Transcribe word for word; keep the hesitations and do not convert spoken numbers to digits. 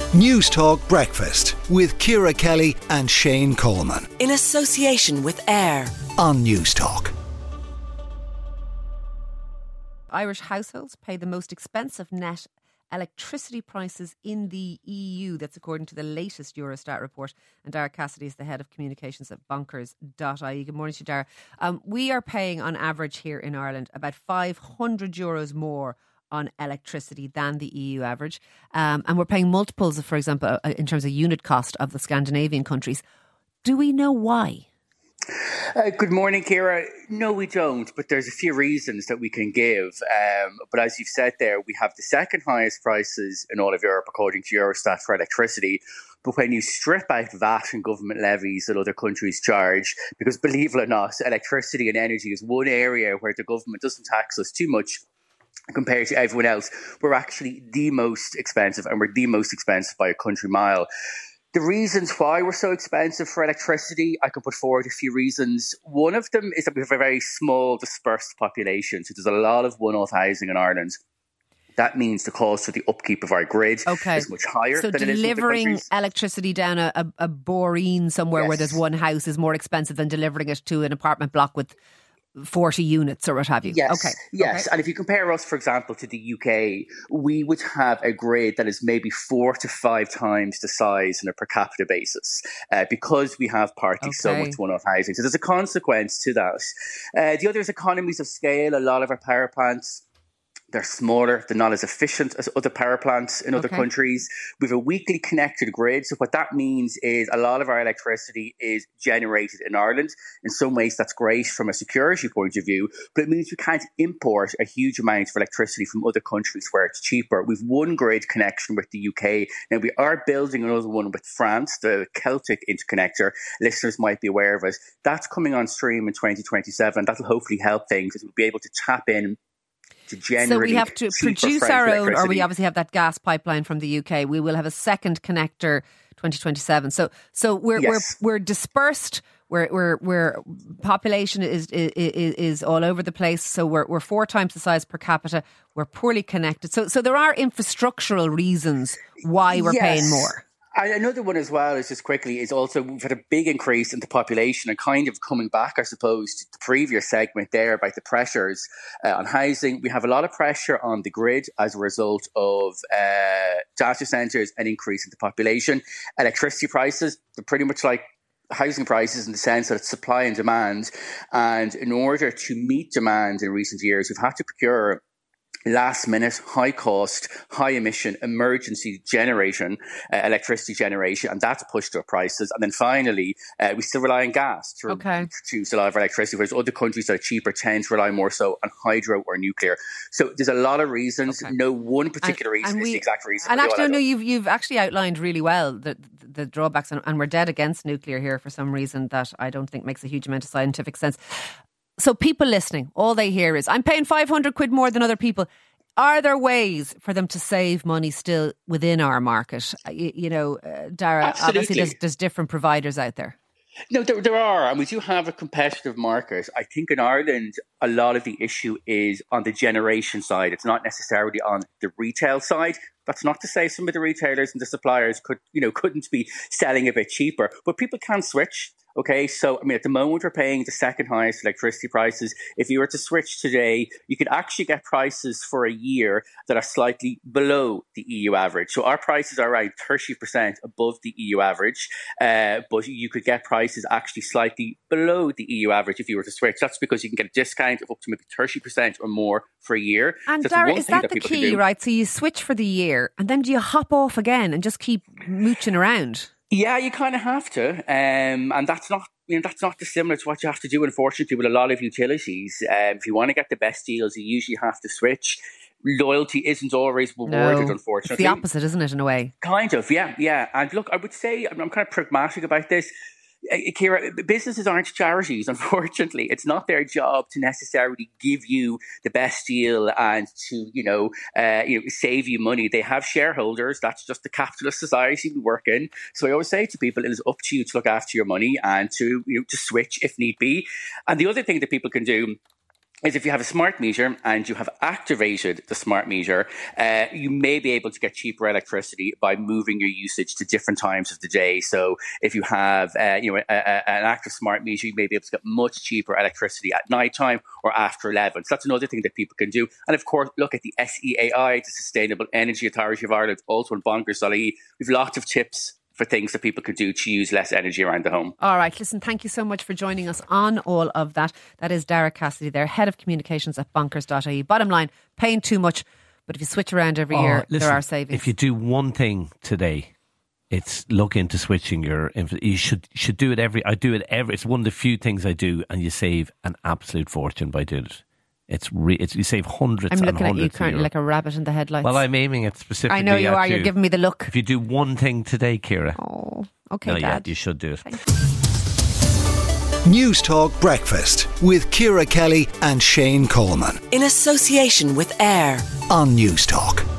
News Talk Breakfast with Ciara Kelly and Shane Coleman. In association with AIR on News Talk. Irish households pay the most expensive net electricity prices in the E U. That's according to the latest Eurostat report. And Dara Cassidy is the head of communications at bonkers dot I E. Good morning to you, Dara. Um, we are paying on average here in Ireland about five hundred euros more on electricity than the E U average. Um, and we're paying multiples, of, for example, in terms of unit cost of the Scandinavian countries. Do we know why? Uh, good morning, Ciara. No, we don't, but there's a few reasons that we can give. Um, but as you've said there, we have the second highest prices in all of Europe, according to Eurostat, for electricity. But when you strip out V A T and government levies that other countries charge, because believe it or not, electricity and energy is one area where the government doesn't tax us too much compared to everyone else, we're actually the most expensive, and we're the most expensive by a country mile. The reasons why we're so expensive for electricity, I can put forward a few reasons. One of them is that we have a very small dispersed population. So there's a lot of one-off housing in Ireland. That means the cost for the upkeep of our grid okay. is much higher so than it is in other delivering countries. Electricity down a, a, a boreen somewhere Yes. where there's one house is more expensive than delivering it to an apartment block with forty units or what have you. Yes, okay. yes. Okay. And if you compare us, for example, to the U K, we would have a grid that is maybe four to five times the size on a per capita basis uh, because we have partly okay. so much one-off housing. So there's a consequence to that. Uh, the other is economies of scale. A lot of our power plants, they're smaller, they're not as efficient as other power plants in other okay. countries. We have a weakly connected grid. So what that means is a lot of our electricity is generated in Ireland. In some ways, that's great from a security point of view, but it means we can't import a huge amount of electricity from other countries where it's cheaper. We've one grid connection with the U K. Now, we are building another one with France, the Celtic interconnector. Listeners might be aware of it. That's coming on stream in twenty twenty-seven. That'll hopefully help things because we'll be able to tap in so we have to produce our own, or we obviously have that gas pipeline from the U K. We will have a second connector twenty twenty-seven. So so we're yes. we're we're dispersed. We're we're we're population is is is all over the place. So we're we're four times the size per capita. We're poorly connected. So so there are infrastructural reasons why we're yes. paying more. Another one as well is just quickly is also we've had a big increase in the population and kind of coming back, I suppose, to the previous segment there about the pressures uh, on housing. We have a lot of pressure on the grid as a result of uh, data centres and increase in the population. Electricity prices, they're pretty much like housing prices in the sense that it's supply and demand. And in order to meet demand in recent years, we've had to procure last minute, high cost, high emission, emergency generation, uh, electricity generation, and that's pushed up prices. And then finally, uh, we still rely on gas to okay. produce a lot of our electricity, whereas other countries that are cheaper tend to rely more so on hydro or nuclear. So there's a lot of reasons. Okay. No one particular and, reason and we, is the exact reason. And actually, no, you've, you've actually outlined really well the, the drawbacks, and, and we're dead against nuclear here for some reason that I don't think makes a huge amount of scientific sense. So people listening, all they hear is, I'm paying five hundred quid more than other people. Are there ways for them to save money still within our market? You, you know, uh, Dara, Absolutely. Obviously there's, there's different providers out there. No, there, there are, and we do have a competitive market. I think in Ireland, a lot of the issue is on the generation side. It's not necessarily on the retail side. That's not to say some of the retailers and the suppliers could, you know, couldn't be selling a bit cheaper, but people can switch. Okay, so I mean, at the moment we're paying the second highest electricity prices. If you were to switch today, you could actually get prices for a year that are slightly below the E U average. So our prices are around thirty percent above the E U average, uh, but you could get prices actually slightly below the E U average if you were to switch. That's because you can get a discount of up to maybe thirty percent or more for a year. And Dara, is that, that the key, right? So you switch for the year and then do you hop off again and just keep mooching around? Yeah, you kind of have to, um, and that's not, you know, that's not dissimilar to what you have to do, unfortunately, with a lot of utilities. Um, if you want to get the best deals, you usually have to switch. Loyalty isn't always rewarded, no, unfortunately. It's the opposite, isn't it, in a way? Kind of, yeah, yeah. And look, I would say, I'm, I'm kind of pragmatic about this. Ciara, businesses aren't charities, unfortunately. It's not their job to necessarily give you the best deal and to, you know, uh, you know, save you money. They have shareholders. That's just the capitalist society we work in. So I always say to people, it is up to you to look after your money and to, you know, to switch if need be. And the other thing that people can do is if you have a smart meter and you have activated the smart meter, uh, you may be able to get cheaper electricity by moving your usage to different times of the day. So if you have uh, you know, a, a, an active smart meter, you may be able to get much cheaper electricity at nighttime or after eleven. So that's another thing that people can do. And of course, look at the S E A I, the Sustainable Energy Authority of Ireland, also on bonkers dot I E. We've lots of tips for things that people could do to use less energy around the home. All right, listen, thank you so much for joining us on all of that. That is Derek Cassidy there, Head of Communications at bonkers dot I E. Bottom line, paying too much, but if you switch around every oh, year, listen, there are savings. If you do one thing today, it's look into switching your, you should should do it every, I do it every, it's one of the few things I do, and you save an absolute fortune by doing it. It's, re, it's you save hundreds I'm and looking hundreds at you currently like a rabbit in the headlights. Well, I'm aiming it specifically I know you at are, you. you're giving me the look. If you do one thing today, Ciara. Oh, okay, no, Dad. Yeah, you should do it. News Talk Breakfast with Ciara Kelly and Shane Coleman In association with AIR on News Talk.